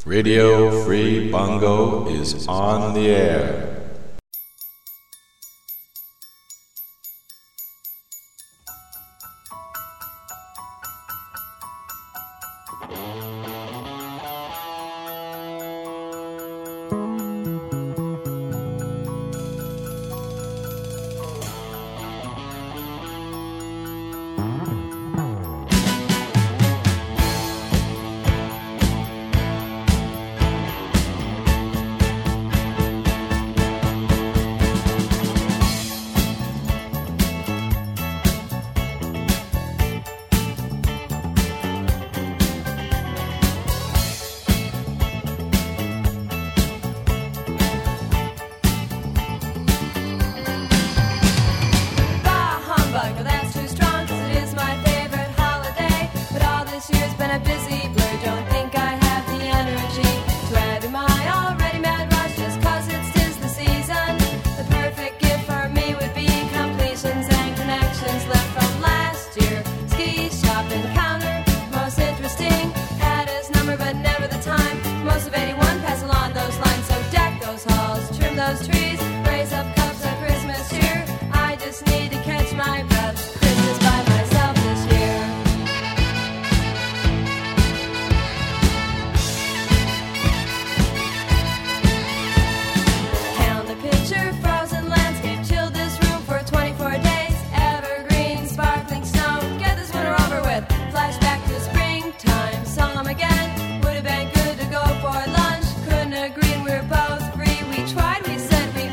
Radio Free Bongo is on the air. Would have been good to go for lunch. Couldn't agree, and we were both free. We tried, we said we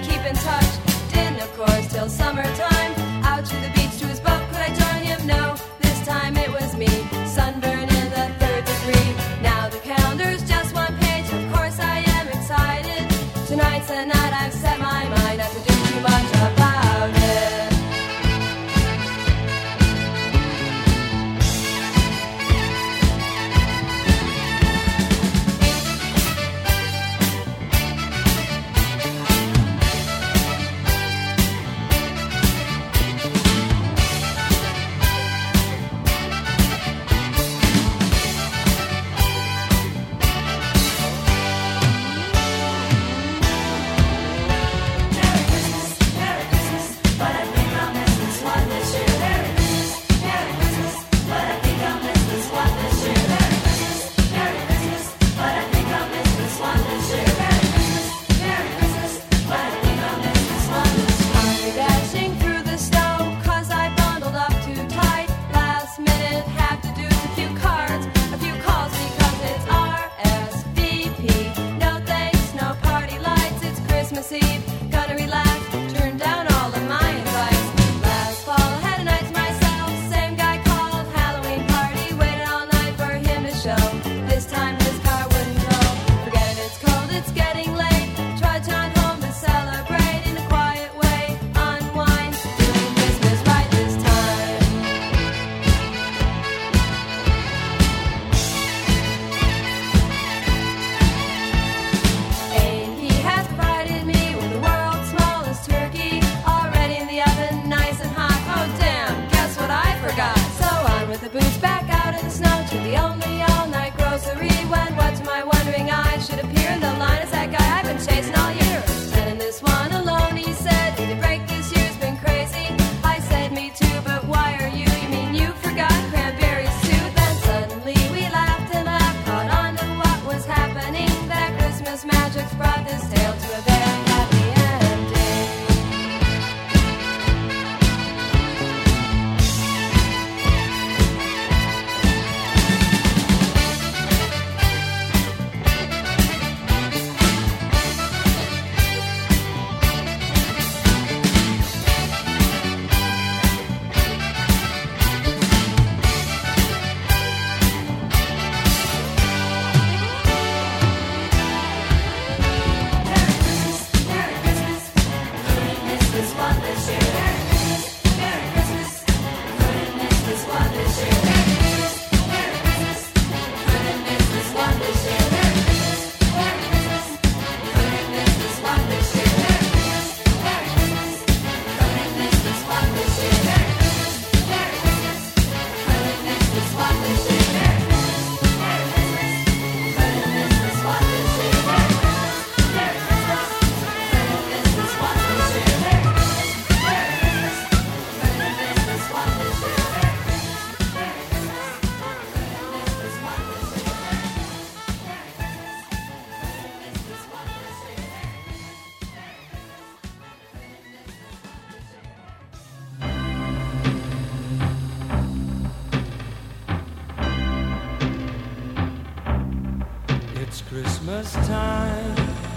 It's Christmas time.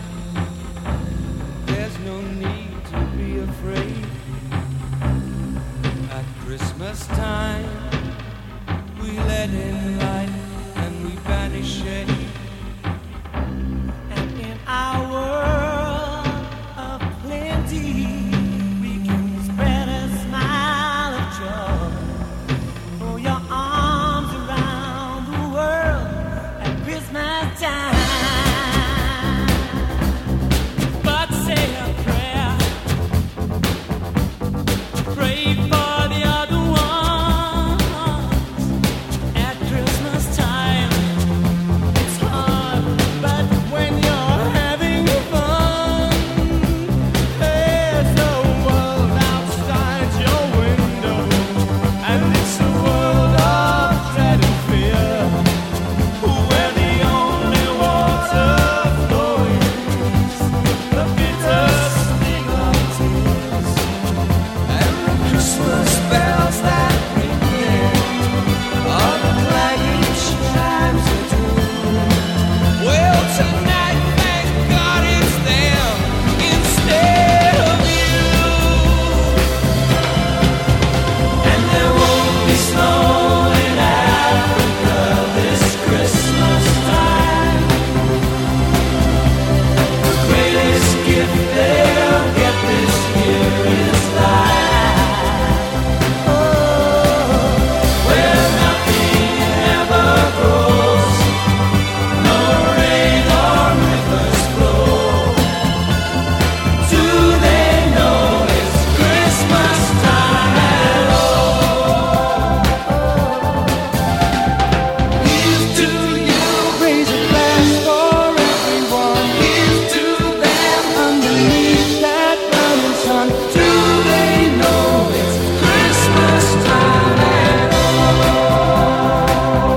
There's no need to be afraid. At Christmas time, we let in light and we banish shade. And in our world of plenty, we can spread a smile of joy. Throw your arms around the world at Christmas time. But say a prayer. Pray for the other ones. At Christmas time, it's hard, but when you're having fun, there's no world outside your window, and it's a world of dread and fear, where the only water flowing is the bitter sting of tears, and the Christmas bells that ring there are the clanging chimes of doom. Well, tonight, thank God it's them instead of you. And there won't be snow in Africa this Christmas time. The greatest gift they'll get this year is life. Oh, where nothing ever grows, no rain or rivers flow. Do they know it's Christmas time at all? Here's to you, raise a glass for everyone. Here's to them underneath that burning sun. Do they know it's Christmas time at all?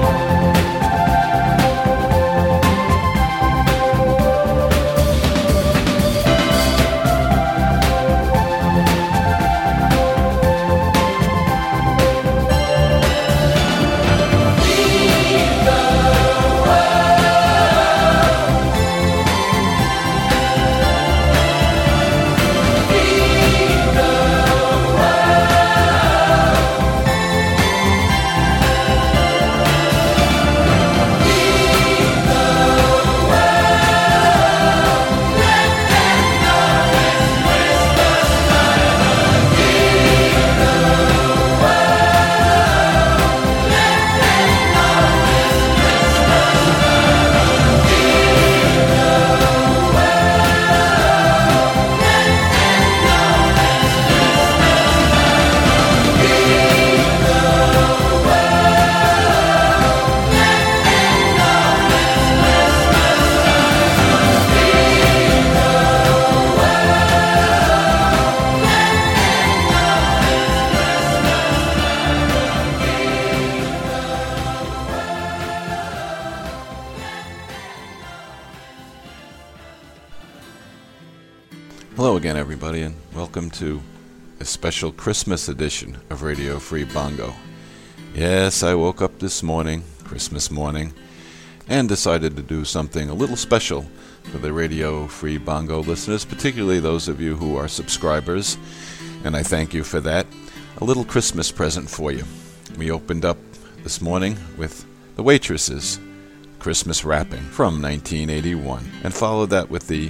Hello again, everybody, and welcome to a special Christmas edition of Radio Free Bongo. Yes, I woke up this morning, Christmas morning, and decided to do something a little special for the Radio Free Bongo listeners, particularly those of you who are subscribers, and I thank you for that. A little Christmas present for you. We opened up this morning with The Waitresses' Christmas Wrapping from 1981, and followed that with the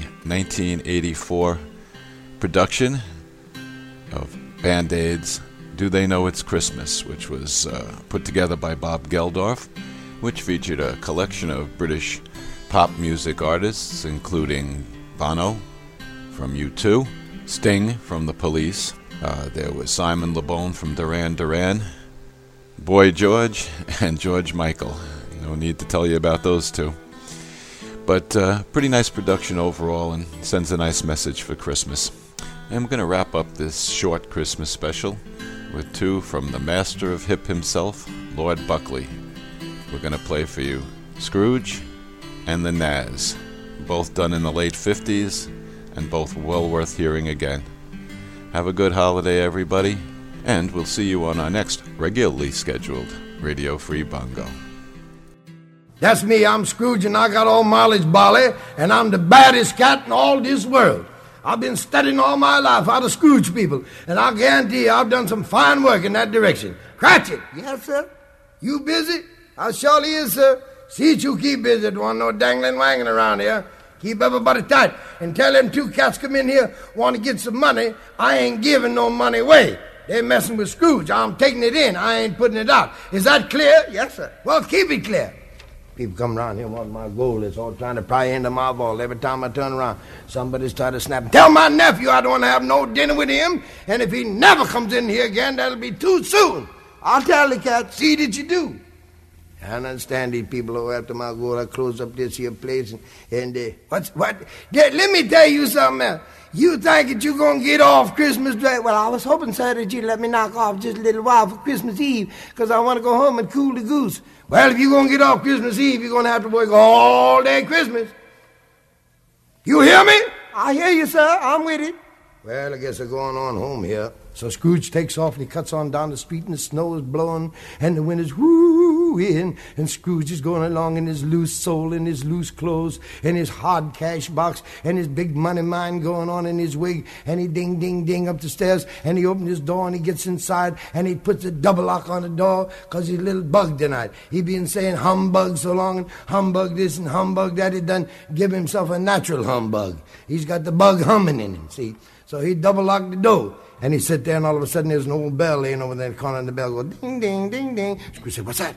1984 production of Band-Aid's Do They Know It's Christmas, which was put together by Bob Geldof, which featured a collection of British pop music artists, including Bono from U2, Sting from The Police, there was Simon Le Bon from Duran Duran, Boy George, and George Michael. No need to tell you about those two. But pretty nice production overall, and sends a nice message for Christmas. I'm going to wrap up this short Christmas special with two from the master of hip himself, Lord Buckley. We're going to play for you Scrooge and the Nazz, both done in the late 50s and both well worth hearing again. Have a good holiday, everybody, and we'll see you on our next regularly scheduled Radio Free Bongo. That's me. I'm Scrooge, and I got all Marley's bolly, and I'm the baddest cat in all this world. I've been studying all my life how to Scrooge people, and I guarantee you I've done some fine work in that direction. Cratchit! Yes, sir? You busy? I surely is, sir. See that you keep busy. Don't want no dangling wanging around here. Keep everybody tight, and tell them 2 cats come in here, want to get some money. I ain't giving no money away. They're messing with Scrooge. I'm taking it in. I ain't putting it out. Is that clear? Yes, sir. Well, keep it clear. People come around here wanting my gold. It's all trying to pry into my vault. Every time I turn around, somebody's trying to snap. Tell my nephew I don't want to have no dinner with him, and if he never comes in here again, that'll be too soon. I'll tell the cat, see that you do. I don't understand these people who after my gold. I close up this here place, and what? Let me tell you something else. You think that you're going to get off Christmas Day? Well, I was hoping, sir, that you'd let me knock off just a little while for Christmas Eve, because I want to go home and cool the goose. Well, if you're going to get off Christmas Eve, you're going to have to work all day Christmas. You hear me? I hear you, sir. I'm with it. Well, I guess they're going on home here. So Scrooge takes off and he cuts on down the street, and the snow is blowing and the wind is whoo-in, and Scrooge is going along in his loose soul and his loose clothes and his hard cash box and his big money mine going on in his wig, and he ding, ding, ding up the stairs, and he opens his door and he gets inside and he puts a double lock on the door because he's a little bugged tonight. He been saying humbug so long and humbug this and humbug that, he done give himself a natural humbug. He's got the bug humming in him, see? So he double locked the door. And he sit there, and all of a sudden there's an old bell laying over there in the corner, and the bell goes ding, ding, ding, ding. Scrooge said, what's that?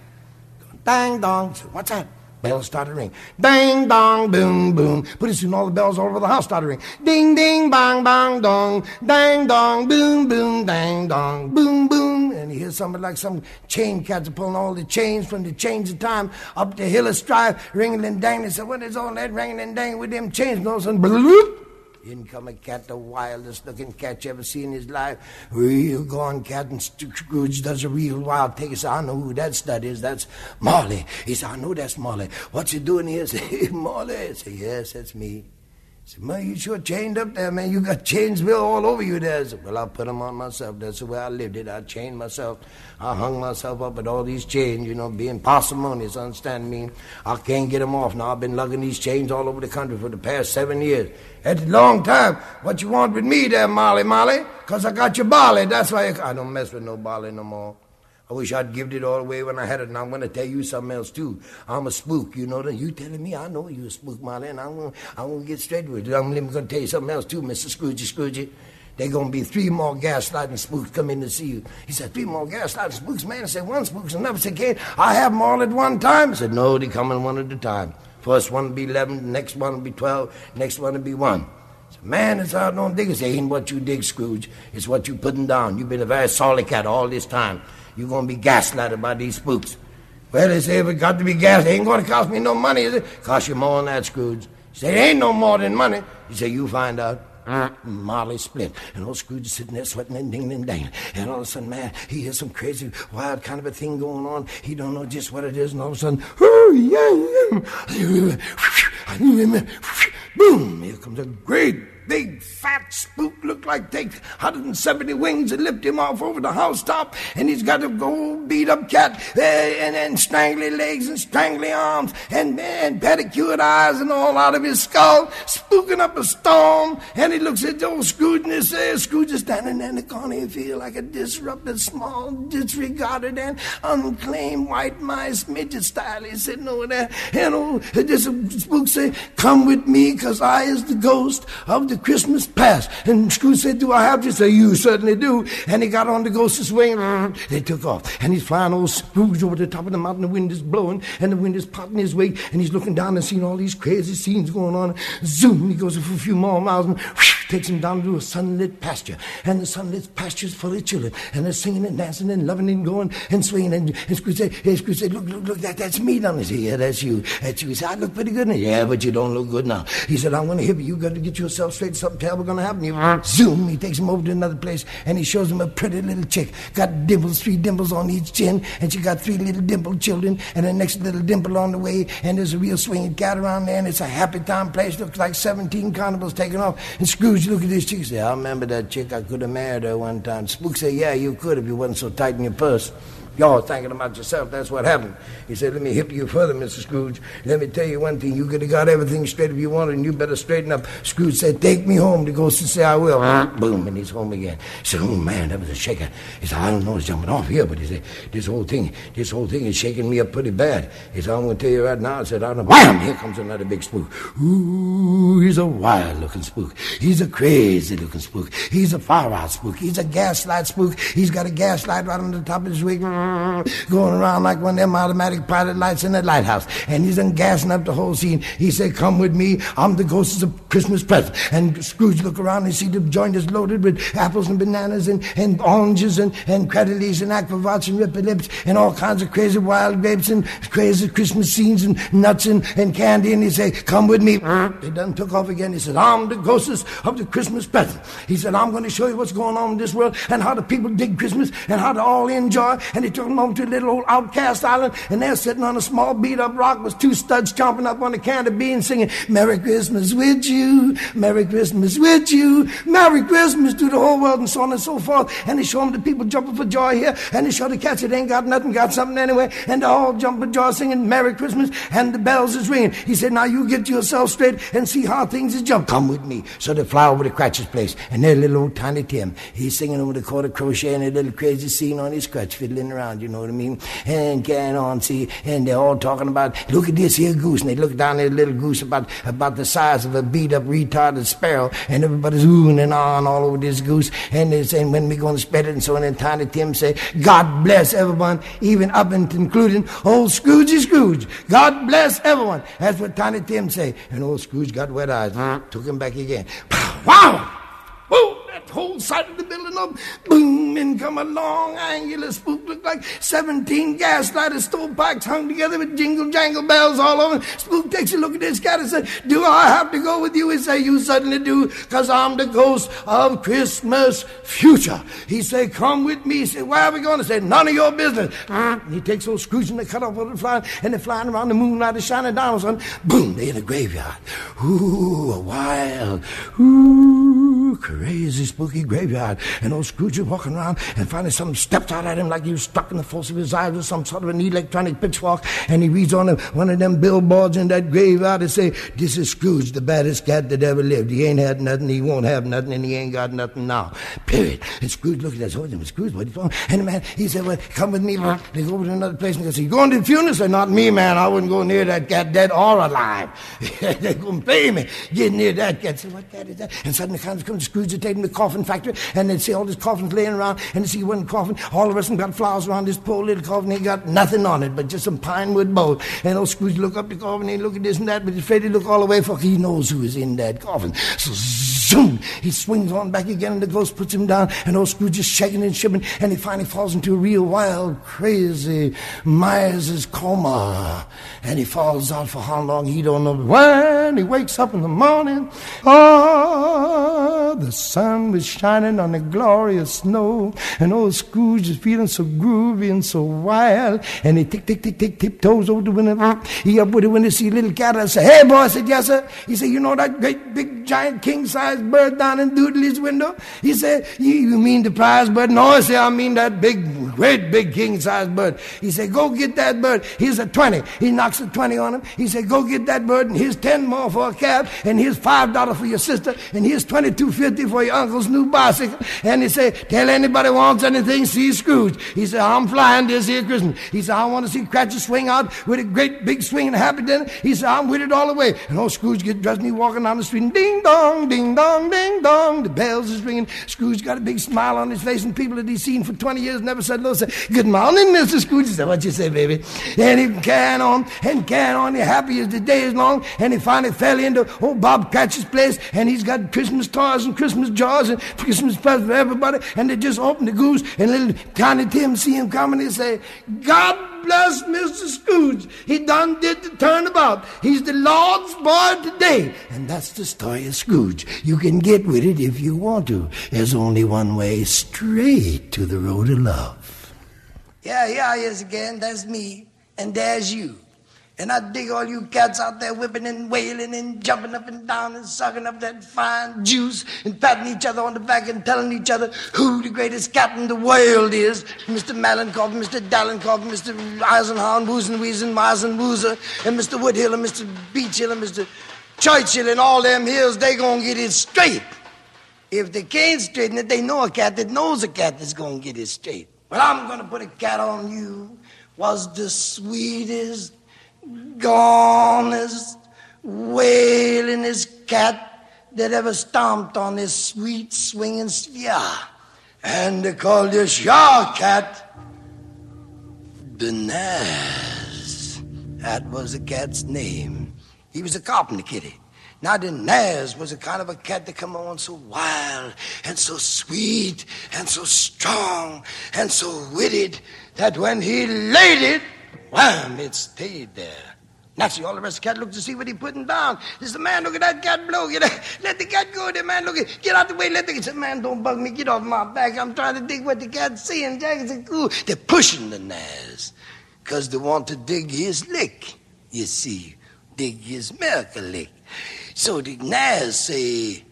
Dang, dong. Said, what's that? Bells started to ring. Ding, dong, boom, boom. Pretty soon all the bells all over the house started to ring. Ding, ding, bang, bang, dong. Dang, dong, boom, boom, dang, dong, boom, boom. And he hears somebody like some chain cats are pulling all the chains from the chains of time up the hill of strife, ringing and dangling. He said, what is all that ringing and dangling with them chains? And all of a sudden, bloop. In come a cat, the wildest looking cat you ever seen in his life. Real gone cat, and Scrooge does a real wild take. He said, I know who that stud is. That's Marley. He said, I know that's Marley. What you doing here? I said, Marley. I said, yes, that's me. I said, man, you sure chained up there, man. You got chains built all over you there. I said, well, I put them on myself. That's the way I lived it. I chained myself. I hung myself up with all these chains, you know, being parsimonious, understand me? I can't get them off now. I've been lugging these chains all over the country for the past 7 years. That's a long time. What you want with me there, Molly? Because I got your barley. That's why I don't mess with no barley no more. I wish I'd give it all away when I had it, and I'm going to tell you something else, too. I'm a spook, you know that. You telling me I know you a spook, Molly, and I'm going to get straight with it. I'm going to tell you something else, too, Mr. Scroogey. There going to be 3 more gaslighting spooks coming to see you. He said, 3 more gaslighting spooks, man. I said, 1 spook's enough. I said, can't I have them all at one time? I said, no, they coming 1 at a time. First one will be 11, the next one will be 12, next one will be 1. I said, man, it's hard don't dig. I said, ain't what you dig, Scrooge. It's what you putting down. You've been a very sorry cat all this time. You're going to be gaslighted by these spooks. Well, they say if it got to be gas, it ain't going to cost me no money, is it? Cost you more than that, Scrooge. He said, it ain't no more than money. He said, you find out. Marley split. And old Scrooge is sitting there sweating and dingling and dangling. And all of a sudden, man, he hears some crazy, wild kind of a thing going on. He don't know just what it is. And all of a sudden, boom, here comes a great big fat spook, looked like take 170 wings and lift him off over the housetop, and he's got a gold beat up cat and strangly legs and strangly arms and pedicured eyes and all out of his skull, spooking up a storm. And he looks at old Scrooge and he says, Scrooge is standing there in the corner. He feel like a disrupted, small, disregarded and unclaimed white mice midget style. He's sitting over there, and this spook say, come with me, because I is the ghost of the Christmas past. And Scrooge said, do I have to? Say, you certainly do. And he got on the ghost's wing. They took off. And he's flying old Scrooge over the top of the mountain. The wind is blowing, and the wind is potting his wig. And he's looking down and seeing all these crazy scenes going on. Zoom, he goes for a few more miles and takes him down to a sunlit pasture. And the sunlit pasture is full of children. And they're singing and dancing and loving and going and swinging. And Scrooge said, look, that's me down there. He said, yeah, that's you. He said, I look pretty good now. Yeah, but you don't look good now. He said, I'm going to hit you. You got to get yourself straight. Something terrible going to happen to you. Zoom, he takes him over to another place, and he shows him a pretty little chick. Got dimples, 3 dimples on each chin, and she got 3 little dimpled children, and the next little dimple on the way, and there's a real swinging cat around there, and it's a happy time place. Looks like 17 carnivals taking off. And Scrooge look at this chick and say, I remember that chick. I could have married her one time. Spook say, yeah, you could if you wasn't so tight in your purse. Y'all thinking about yourself. That's what happened. He said, let me hip you further, Mr. Scrooge. Let me tell you one thing. You could have got everything straight if you wanted, and you better straighten up. Scrooge said, take me home. The ghost said, I will. Boom, and he's home again. He said, oh, man, that was a shaker. He said, I don't know, it's jumping off here, but he said, this whole thing is shaking me up pretty bad. He said, I'm going to tell you right now. I said, I don't know. Wham! Here comes another big spook. Ooh, he's a wild-looking spook. He's a crazy-looking spook. He's a far-out spook. He's a gaslight spook. He's got a gaslight right on the top of his wig, going around like one of them automatic pilot lights in that lighthouse. And he's gassing up the whole scene. He said, come with me. I'm the ghost of Christmas present. And Scrooge look around and see the joint is loaded with apples and bananas and oranges and cradlees and aquavats and ripper-lips and all kinds of crazy wild grapes and crazy Christmas scenes and nuts and candy. And he said, come with me. They done took off again. He said, I'm the ghost of the Christmas present. He said, I'm going to show you what's going on in this world and how the people dig Christmas and how to all enjoy. And he took them over to a little old outcast island, and they're sitting on a small beat-up rock with two studs chomping up on a can of beans singing, Merry Christmas with you, Merry Christmas with you, Merry Christmas to the whole world, and so on and so forth. And they show them the people jumping for joy here, and they show the cats that ain't got nothing, got something anyway, and they all jump for joy singing Merry Christmas, and the bells is ringing. He said, now you get yourself straight and see how things is jumped. Come with me. So they fly over to Cratchit's place, and there's little old Tiny Tim. He's singing over the quarter crochet and a little crazy scene on his crutch, fiddling around, you know what I mean? And carrying on, see, and they're all talking about, look at this here goose, and they look down at a little goose about the size of a beat-up, retarded sparrow, and everybody's oohing and on all over this goose, and they're saying, when we going to spread it, and so on, and Tiny Tim say, God bless everyone, even up and including old Scroogey Scrooge. God bless everyone. That's what Tiny Tim say. And old Scrooge got wet eyes, took him back again. Wow! Whoa! That whole side of the building up, boom, and come a long angular spook, looked like 17 gaslighters, stovepipes hung together with jingle jangle bells all over. Spook takes a look at this cat and said, do I have to go with you? He said, you certainly do, because I'm the ghost of Christmas future. He said, come with me. He said, where are we going? He said, none of your business. And he takes those Scrooge and they cut off all the flying, and they're flying around the moonlight is shining down on something. Boom, they're in a graveyard. Ooh, a wild, ooh, crazy spooky graveyard. And old Scrooge was walking around, and finally something steps out at him like he was stuck in the force of his eyes with some sort of an electronic pitchfork, and he reads on one of them billboards in that graveyard and say, this is Scrooge, the baddest cat that ever lived. He ain't had nothing, he won't have nothing, and he ain't got nothing now. Period. And Scrooge looked at us, oh, Scrooge, what are you doing? And the man, he said, well, come with me. They go over to another place, and they say, you going to the funeral? I said, not me, man. I wouldn't go near that cat, dead or alive. They're going to pay me. Get near that cat. I said, what cat is that? And suddenly comes Scrooge to take him to the coffin factory, and they'd see all these coffins laying around, and they see one coffin, all the rest of them got flowers around this poor little coffin. He got nothing on it but just some pine wood boughs. And old Scrooge look up the coffin, and he look at this and that, but he's afraid to look all the way, for he knows who is in that coffin. So zoom, he swings on back again, and the ghost puts him down, and old Scrooge is shaking and shivering, and he finally falls into a real wild, crazy Myers' coma. And he falls out for how long, he don't know. When he wakes up in the morning, the sun was shining on the glorious snow, and old Scrooge is feeling so groovy and so wild, and he tiptoes over the window. He up with the window, see a little cat. I say, hey boy, I said, yes sir. He said, you know that great big giant king-sized bird down in Doodley's window? He said, you mean the prize bird? No, I said, I mean that great big king-sized bird. He said, go get that bird. Here's a 20. He knocks a 20 on him. He said, go get that bird, and here's 10 more for a cab, and here's $5 for your sister, and here's $22.50 for your uncle's new bicycle. And he said, tell anybody wants anything, see Scrooge. He said, I'm flying this here Christmas. He said, I want to see Cratchit swing out with a great big swing and happy dinner. He said, I'm with it all the way. And old Scrooge gets dressed, and he walking down the street, and ding dong, ding dong, ding dong. The bells is ringing. Scrooge got a big smile on his face, and people that he's seen for 20 years never said no. Said, good morning, Mr. Scrooge. He said, what you say, baby? And he carrying on and carrying on. He happy as the day is long. And he finally fell into old Bob Cratchit's place, and he's got Christmas toys and Christmas jars and Christmas presents for everybody. And they just opened the goose, and little Tiny Tim see him coming. He say, God bless Mr. Scrooge. He done did the turnabout. He's the Lord's boy today. And that's the story of Scrooge. You can get with it if you want to. There's only one way, straight to the road of love. Yeah, here I is again. That's me. And there's you. And I dig all you cats out there whipping and wailing and jumping up and down and sucking up that fine juice and patting each other on the back and telling each other who the greatest cat in the world is. Mr. Malenkov, Mr. Dalenkov, Mr. Eisenhower, Woosen, Wiesen, Meisen, Wooser, and Mr. Woodhill and Mr. Beachhill and Mr. Churchill and all them hills, they gonna get it straight. If they can't straighten it, they know a cat that knows a cat that's gonna get it straight. Well, I'm gonna put a cat on you. Was the sweetest, gonest, wailingest cat that ever stomped on this sweet swinging sphere. And they called this your cat the Naz. That was the cat's name. He was a carpenter kitty. Now the Naz was a kind of a cat that come on so wild and so sweet and so strong and so witty that when he laid it, wham, it stayed there. Naturally, all the rest of the cat looked to see what he putting down. There's the man, look at that cat blow. Let the cat go there, man. Look, get out the way. Let the cat say, man, don't bug me. Get off my back. I'm trying to dig what the cat's saying. Jack said, cool. They're pushing the Naz because they want to dig his lick, you see. Dig his miracle lick. So the Naz say,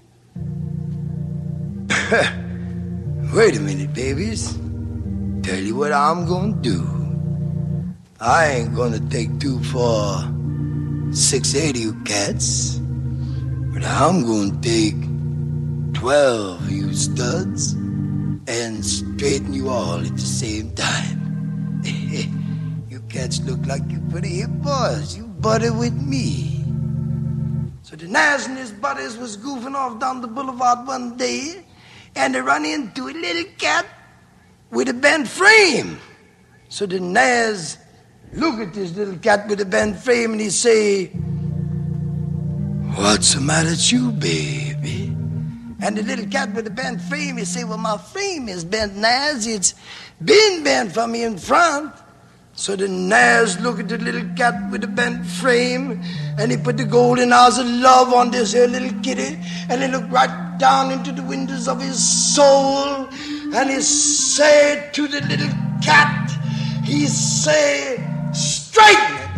wait a minute, babies. Tell you what I'm gonna do. I ain't gonna take 2 for 6 of you cats, but I'm gonna take 12 of you studs and straighten you all at the same time. You cats look like you pretty hip boys. You buddy with me. So the Naz and his buddies was goofing off down the boulevard one day, and they run into a little cat with a bent frame. So the Naz look at this little cat with a bent frame and he say, what's the matter with you, baby? And the little cat with the bent frame, he say, well, my frame is bent, Naz. It's been bent for me in front. So the Naz look at the little cat with the bent frame, and he put the golden eyes of love on this here little kitty, and he looked right down into the windows of his soul, and he said to the little cat, he said, straighten it.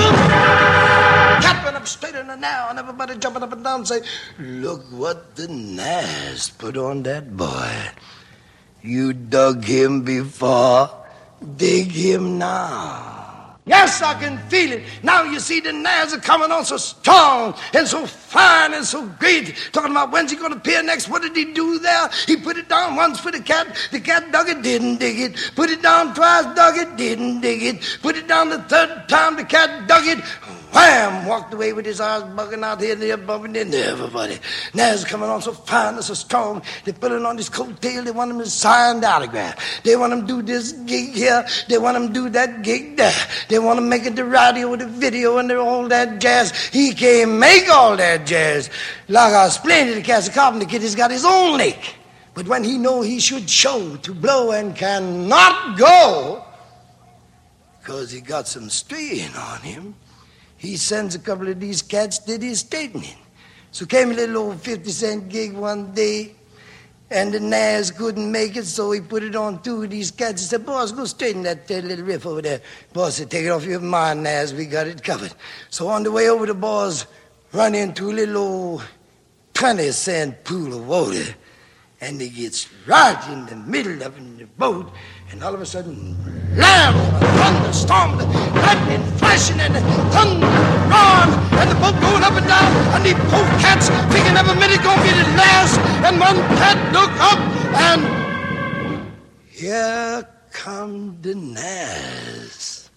Cat went up straighter than now, and everybody jumping up and down and say, look what the Naz put on that boy. You dug him before, dig him now. Yes, I can feel it. Now you see the Naz are coming on so strong and so fine and so great. Talking about when's he going to appear next. What did he do there? He put it down once for the cat. The cat dug it, didn't dig it. Put it down twice, dug it, didn't dig it. Put it down the third time, the cat dug it. Wham! Walked away with his eyes bugging out here and there, bumping into everybody. Naz coming on so fine and so strong. They put it on his coattail. They want him to sign the autograph. They want him to do this gig here. They want him to do that gig there. They want to make it the radio, the video, and all that jazz. He can't make all that jazz. Like I explained to the cat, the carpenter kid, he's got his own lick. But when he know he should show to blow and cannot go, because he got some strain on him, he sends a couple of these cats did his straightening. So came a little old 50-cent gig one day, and the Naz couldn't make it, so he put it on 2 of these cats. He said, boss, go straighten that little riff over there. Boss said, take it off your mind, Naz, we got it covered. So on the way over, the boss run into a little old 20-cent pool of water, and he gets right in the middle of the boat, and all of a sudden, blam, a thunderstorm, the lightning flashing and the thunder roaring, and the boat going up and down, and the poor cats thinking every minute gonna be the last, and one cat look up, and here come the Naz.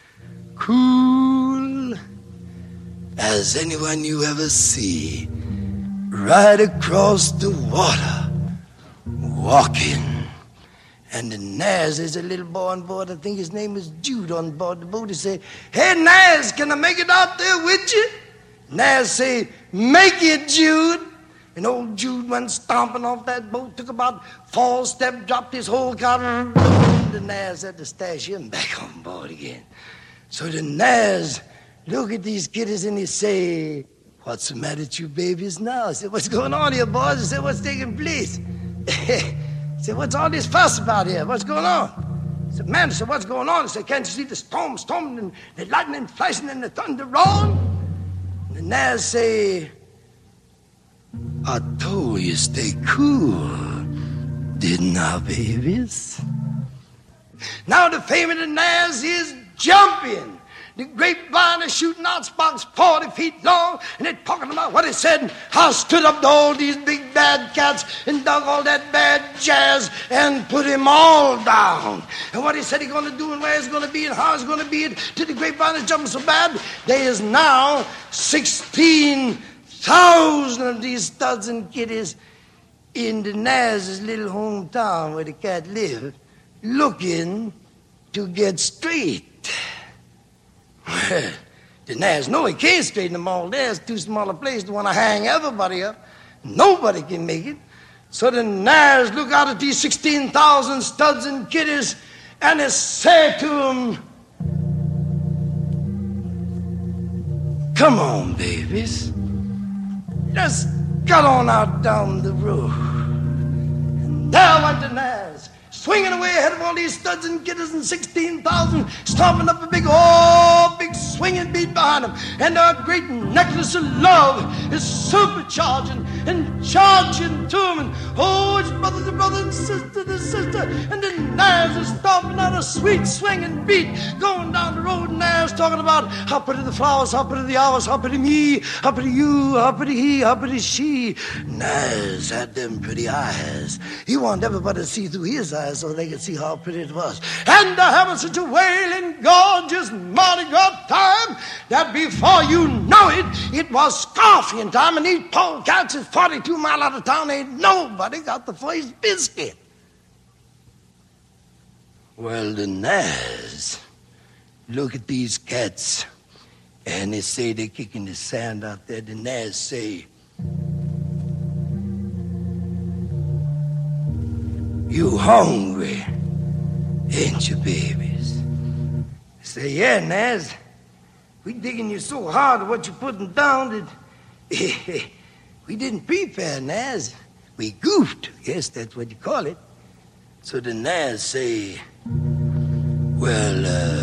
Cool as anyone you ever see, right across the water, walking. And the Naz is a little boy on board. I think his name is Jude on board the boat. He say, hey, Naz, can I make it out there with you? Naz say, make it, Jude. And old Jude went stomping off that boat, took about 4 steps, dropped his whole cotton. The Naz had to stash him back on board again. So the Naz look at these kiddies and he say, what's the matter with you babies now? I said, what's going on here, boys? I said, what's taking place? I said, what's all this fuss about here? What's going on? said, man, I said, what's going on? I said, can't you see the storm storming and the lightning flashing and the thunder roaring? And the Naz say, I told you stay cool, didn't I, babies? Now the fame of the Naz is jumping. The grapevine is shooting out sparks 40 feet long, and they're talking about what he said. And I stood up to all these big bad cats and dug all that bad jazz and put him all down. And what he said he's going to do and where he's going to be and how he's going to be it till the grapevine is jumping so bad. There is now 16,000 of these studs and kiddies in the Naz's little hometown where the cat lived, looking to get straight. Well, the Naz know he can't straighten them all. There's too small a place to want to hang everybody up. Nobody can make it. So the Naz look out at these 16,000 studs and kiddies and he said to them, come on, babies. Just get on out down the road. And there went the Naz, swinging away ahead of all these studs and kiddies and 16,000, stomping up a big swinging beat behind them. And our great necklace of love is supercharging and charging to them. And oh, it's brother to brother and sister to sister. And the Naz is stomping out a sweet swinging beat, going down the road. And Naz talking about how pretty the flowers, how pretty the hours, how pretty me, how pretty you, how pretty he, how pretty she. Naz had them pretty eyes. He wanted everybody to see through his eyes so they could see how pretty it was. And they're having such a wailing, gorgeous Mardi Gras time that before you know it, it was scorpion time, and these polecats is 42 miles out of town. Ain't nobody got the first biscuit. Well, the Naz look at these cats, and they say they're kicking the sand out there. The Naz say, you hungry, ain't you, babies? I say, yeah, Naz. We digging you so hard at what you're putting down that we didn't prepare, Naz. We goofed. Yes, that's what you call it. So the Naz say, well,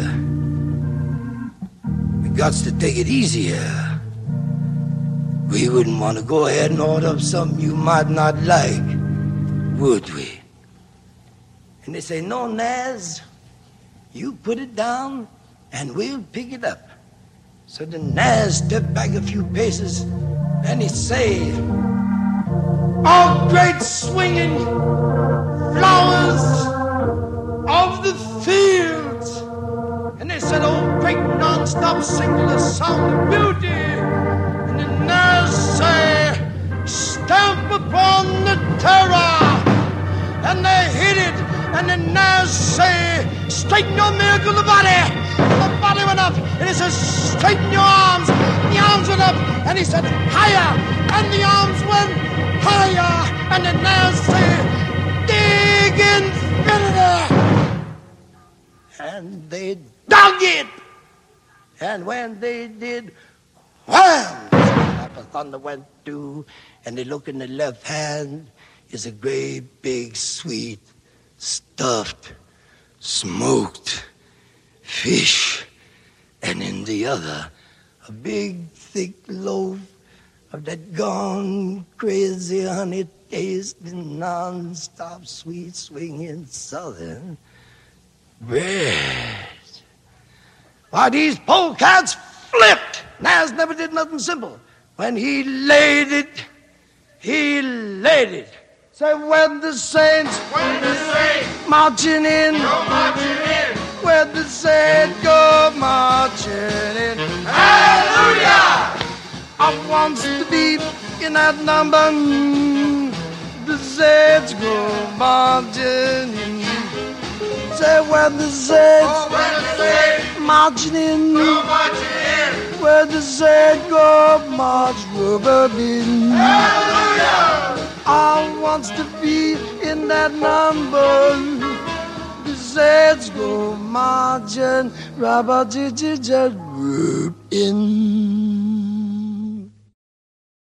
we got to take it easier. We wouldn't want to go ahead and order up something you might not like, would we? And they say, no, Naz, you put it down and we'll pick it up. So the Naz stepped back a few paces and he say, all great swinging flowers of the fields. And they said, oh, great non-stop singular sound of beauty. And the Naz say, stamp upon the terror. And they hit it. And the Naz say, straighten your miracle of body. The body went up, and he said, straighten your arms. The arms went up, and he said, higher. And the arms went higher. And the Naz said, dig infinity. And they dug it. And when they did, wham! The thunder went through, and they look in the left hand is a great, big, sweet, stuffed, smoked fish, and in the other, a big, thick loaf of that gone crazy honey tasting, non-stop, sweet, swinging southern bread. Why, these polecats flipped. Naz never did nothing simple. When he laid it, he laid it. Say, when the saints marching in, go marching in. When the saints go marching in, Hallelujah! I want to be in that number. The saints go marching in. Say, when the saints marching in, go marching in. when the saints go march rubbing in. Hallelujah! I wants to be in that number. The saints go marching, Rabba in.